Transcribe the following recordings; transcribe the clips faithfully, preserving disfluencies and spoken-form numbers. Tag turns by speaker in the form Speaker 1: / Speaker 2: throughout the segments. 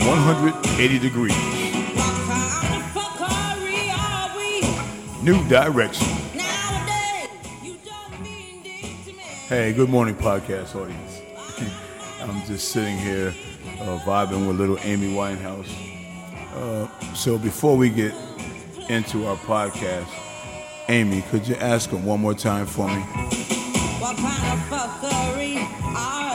Speaker 1: one hundred eighty degrees. New direction. Hey, good morning, podcast audience. I'm just sitting here uh, vibing with little Amy Winehouse. Uh, so before we get into our podcast, Amy, could you ask her one more time for me?
Speaker 2: What kind of fuckery are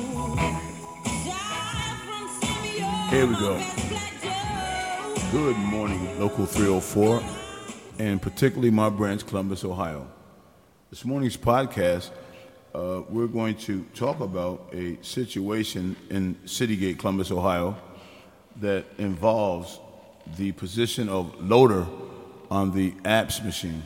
Speaker 2: you?
Speaker 1: Here we go. Good morning, Local three oh four, and particularly my branch, Columbus, Ohio. This morning's podcast, uh, we're going to talk about a situation in Citygate, Columbus, Ohio, that involves the position of loader on the apps machine.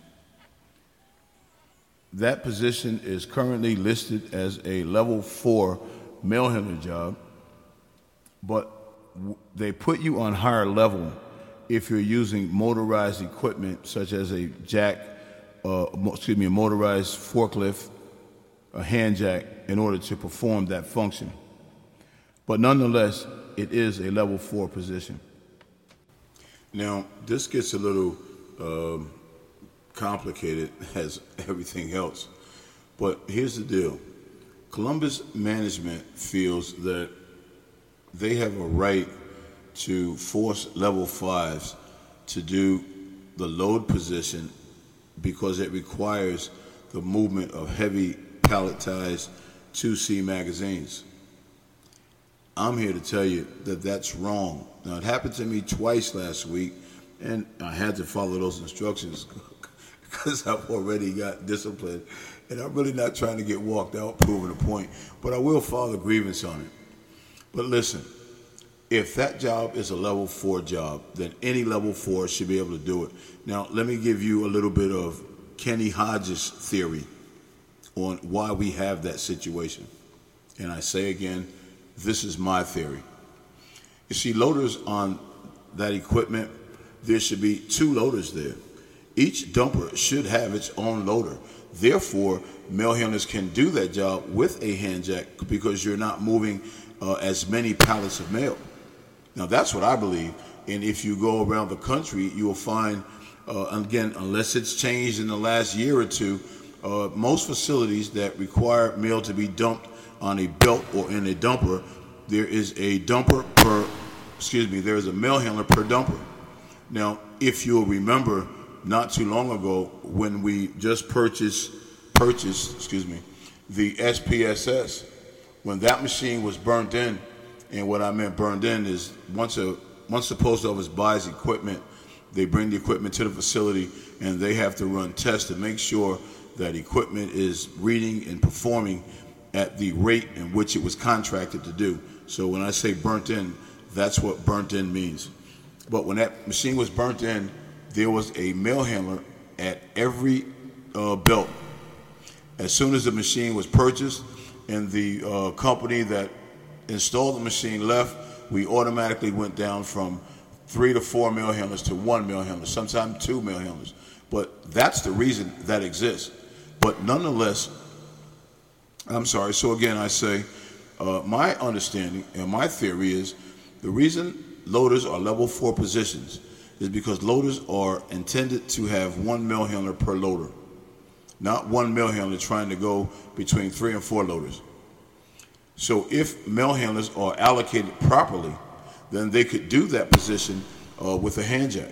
Speaker 1: That position is currently listed as a level four mail handler job, but w- they put you on higher level if you're using motorized equipment such as a jack, uh, mo- excuse me, a motorized forklift, a hand jack, in order to perform that function. But nonetheless, it is a level four position. Now, this gets a little um, complicated as everything else. But here's the deal. Columbus management feels that they have a right to force level fives to do the load position because it requires the movement of heavy palletized two C magazines. I'm here to tell you that that's wrong. Now, it happened to me twice last week, and I had to follow those instructions because I've already got disciplined, and I'm really not trying to get walked out proving a point, but I will file a grievance on it. But listen, if that job is a level four job, then any level four should be able to do it. Now, let me give you a little bit of Kenny Hodges' theory on why we have that situation. And I say again, this is my theory. You see, loaders on that equipment, there should be two loaders there. Each dumper should have its own loader. Therefore, mail handlers can do that job with a hand jack because you're not moving uh, as many pallets of mail. Now, that's what I believe. And if you go around the country, you will find, uh, again, unless it's changed in the last year or two, uh, most facilities that require mail to be dumped on a belt or in a dumper, there is a dumper per, excuse me, there is a mail handler per dumper. Now, if you'll remember, not too long ago, when we just purchased, purchased, excuse me, the S P S S, when that machine was burnt in, and what I meant burned in is once a once the post office buys equipment, they bring the equipment to the facility, and they have to run tests to make sure that equipment is reading and performing at the rate in which it was contracted to do. So when I say burnt in, that's what burnt in means. But when that machine was burnt in, there was a mail handler at every uh, belt. As soon as the machine was purchased and the uh, company that installed the machine left, we automatically went down from three to four mail handlers to one mail handler, sometimes two mail handlers. But that's the reason that exists. But nonetheless, I'm sorry, so again I say, uh, my understanding and my theory is the reason loaders are level four positions is because loaders are intended to have one mail handler per loader, not one mail handler trying to go between three and four loaders. So if mail handlers are allocated properly, then they could do that position uh, with a hand jack.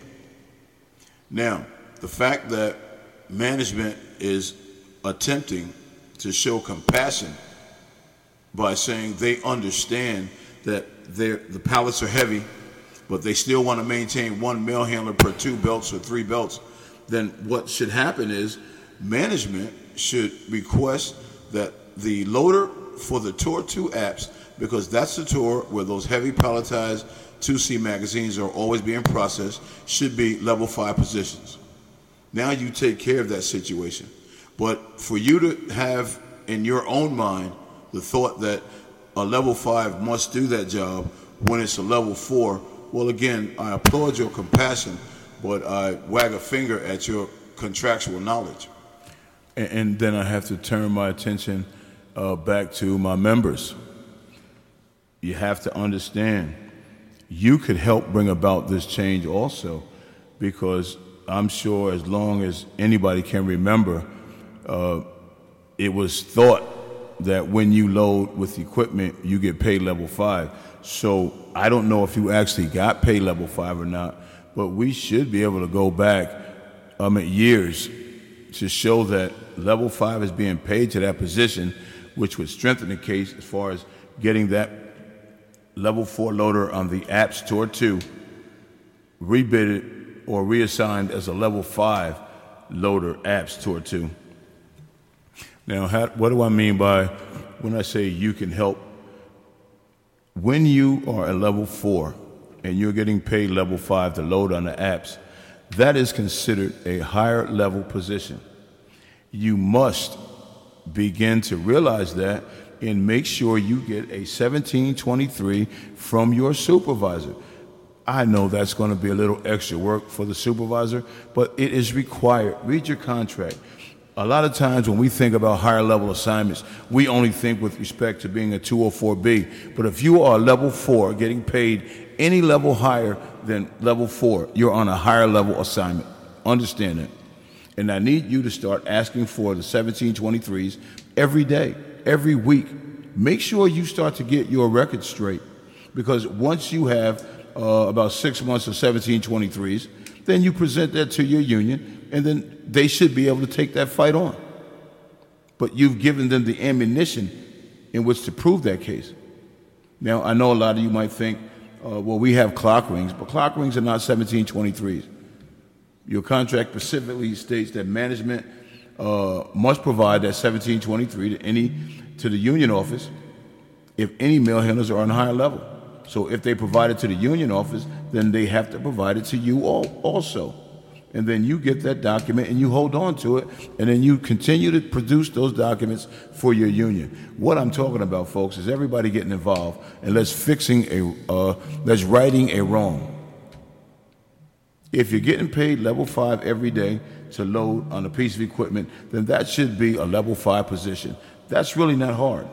Speaker 1: Now, the fact that management is attempting to show compassion by saying they understand that the pallets are heavy, but they still want to maintain one mail handler per two belts or three belts, then what should happen is management should request that the loader for the Tour two apps, because that's the tour where those heavy palletized two C magazines are always being processed, should be level five positions. Now you take care of that situation. But for you to have in your own mind the thought that a level five must do that job when it's a level four, well, again, I applaud your compassion, but I wag a finger at your contractual knowledge. And, and then I have to turn my attention uh, back to my members. You have to understand you could help bring about this change also, because I'm sure as long as anybody can remember, uh, it was thought that when you load with equipment, you get paid level five. So I don't know if you actually got paid level five or not, but we should be able to go back um, at years to show that level five is being paid to that position, which would strengthen the case as far as getting that level four loader on the apps Tour two rebidded or reassigned as a level five loader apps Tour two. Now, how, what do I mean by when I say you can help? When you are a level four and you're getting paid level five to load on the apps, that is considered a higher level position. You must begin to realize that and make sure you get a seventeen twenty-three from your supervisor. I know that's going to be a little extra work for the supervisor, but it is required. Read your contract. A lot of times when we think about higher level assignments, we only think with respect to being a two oh four B. But if you are level four, getting paid any level higher than level four, you're on a higher level assignment. Understand that. And I need you to start asking for the seventeen twenty-threes every day, every week. Make sure you start to get your record straight, because once you have uh, about six months of seventeen twenty-threes, then you present that to your union, and then they should be able to take that fight on. But you've given them the ammunition in which to prove that case. Now, I know a lot of you might think, uh, well, we have clock rings, but clock rings are not seventeen twenty-threes. Your contract specifically states that management uh, must provide that seventeen twenty-three to any to the union office if any mail handlers are on a higher level. So if they provide it to the union office, then they have to provide it to you all also. And then you get that document and you hold on to it, and then you continue to produce those documents for your union. What I'm talking about, folks, is everybody getting involved, and let's fixing a, uh, let's righting a wrong. If you're getting paid level five every day to load on a piece of equipment, then that should be a level five position. That's really not hard.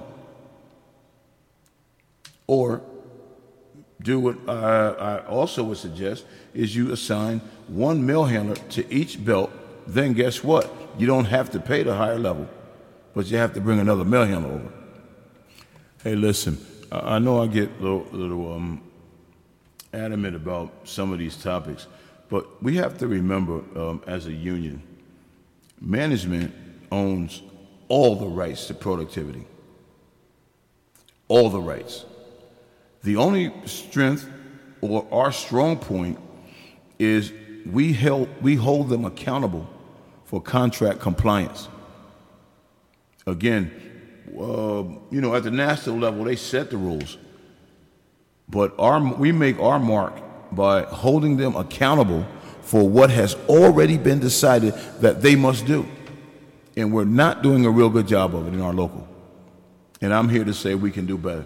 Speaker 1: Or do what I, I also would suggest is you assign one mail handler to each belt. Then guess what? You don't have to pay the higher level, but you have to bring another mail handler over. Hey, listen, I, I know I get a little, little um, adamant about some of these topics, but we have to remember, um, as a union, management owns all the rights to productivity. All the rights. The only strength or our strong point is we held, we hold them accountable for contract compliance. Again, uh, you know, at the national level, they set the rules, but our, we make our mark by holding them accountable for what has already been decided that they must do. And we're not doing a real good job of it in our local. And I'm here to say we can do better.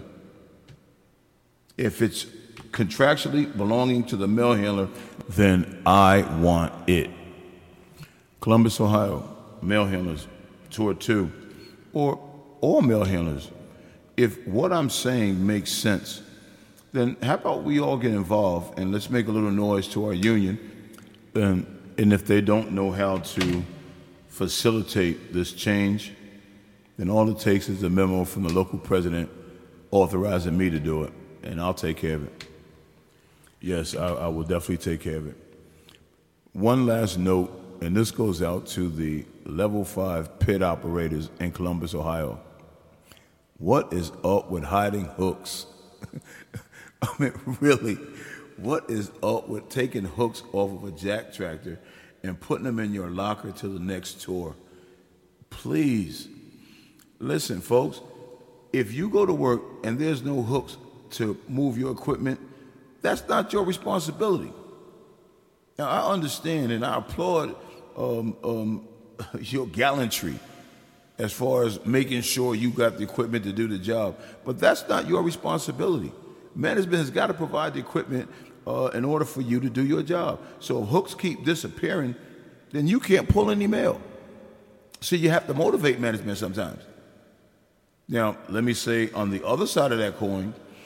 Speaker 1: If it's contractually belonging to the mail handler, then I want it. Columbus, Ohio, mail handlers, Tour two, or all mail handlers. If what I'm saying makes sense, then how about we all get involved and let's make a little noise to our union. And, and if they don't know how to facilitate this change, then all it takes is a memo from the local president authorizing me to do it, and I'll take care of it. Yes, I, I will definitely take care of it. One last note, and this goes out to the level five pit operators in Columbus, Ohio. What is up with hiding hooks? I mean, really, what is up with taking hooks off of a jack tractor and putting them in your locker till the next tour? Please, listen, folks, if you go to work and there's no hooks to move your equipment, that's not your responsibility. Now, I understand and I applaud um, um, your gallantry as far as making sure you got the equipment to do the job, but that's not your responsibility. Management has got to provide the equipment uh, in order for you to do your job. So if hooks keep disappearing, then you can't pull any mail. So you have to motivate management sometimes. Now, let me say on the other side of that coin,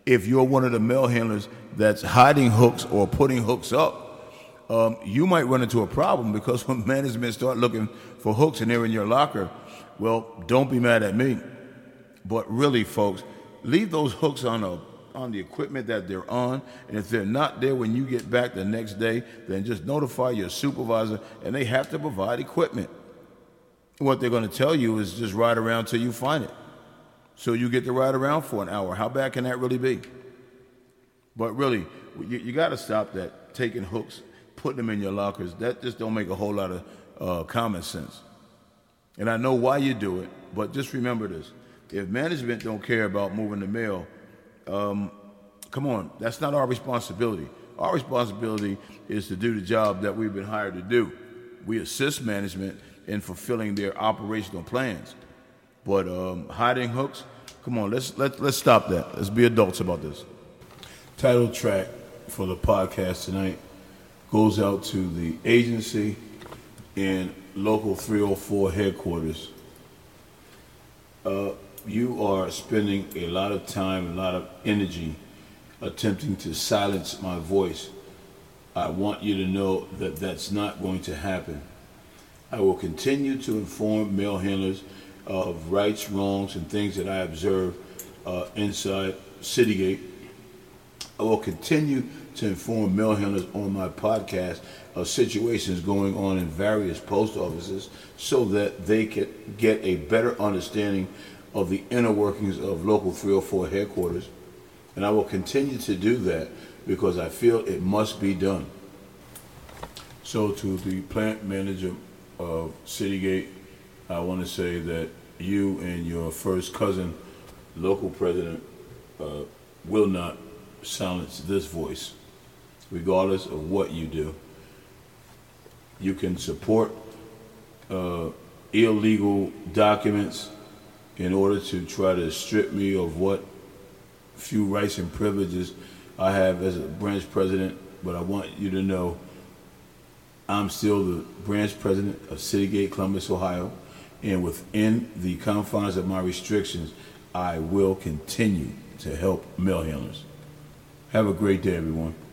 Speaker 1: if you're one of the mail handlers that's hiding hooks or putting hooks up, um, you might run into a problem, because when management start looking for hooks and they're in your locker, well, don't be mad at me. But really, folks, leave those hooks on a on the equipment that they're on, and if they're not there when you get back the next day, then just notify your supervisor, and they have to provide equipment. What they're going to tell you is just ride around till you find it. So you get to ride around for an hour. How bad can that really be? But really, you, you got to stop that, taking hooks, putting them in your lockers. That just don't make a whole lot of uh, common sense. And I know why you do it, but just remember this. If management don't care about moving the mail, um, come on, that's not our responsibility. Our responsibility is to do the job that we've been hired to do. We assist management in fulfilling their operational plans. But um, hiding hooks, come on, let's let, let's stop that. Let's be adults about this. Title track for the podcast tonight goes out to the agency and Local three oh four headquarters. Uh, you are spending a lot of time, a lot of energy attempting to silence my voice. I want you to know that that's not going to happen. I will continue to inform mail handlers of rights, wrongs, and things that I observe uh, inside Citygate. I will continue to inform mail handlers on my podcast of situations going on in various post offices so that they can get a better understanding of the inner workings of Local three oh four headquarters. And I will continue to do that because I feel it must be done. So to the plant manager of Citygate, I want to say that you and your first cousin, local president, uh, will not silence this voice, regardless of what you do. You can support uh, illegal documents in order to try to strip me of what few rights and privileges I have as a branch president, but I want you to know I'm still the branch president of Citygate, Columbus, Ohio, and within the confines of my restrictions, I will continue to help mail handlers. Have a great day, everyone.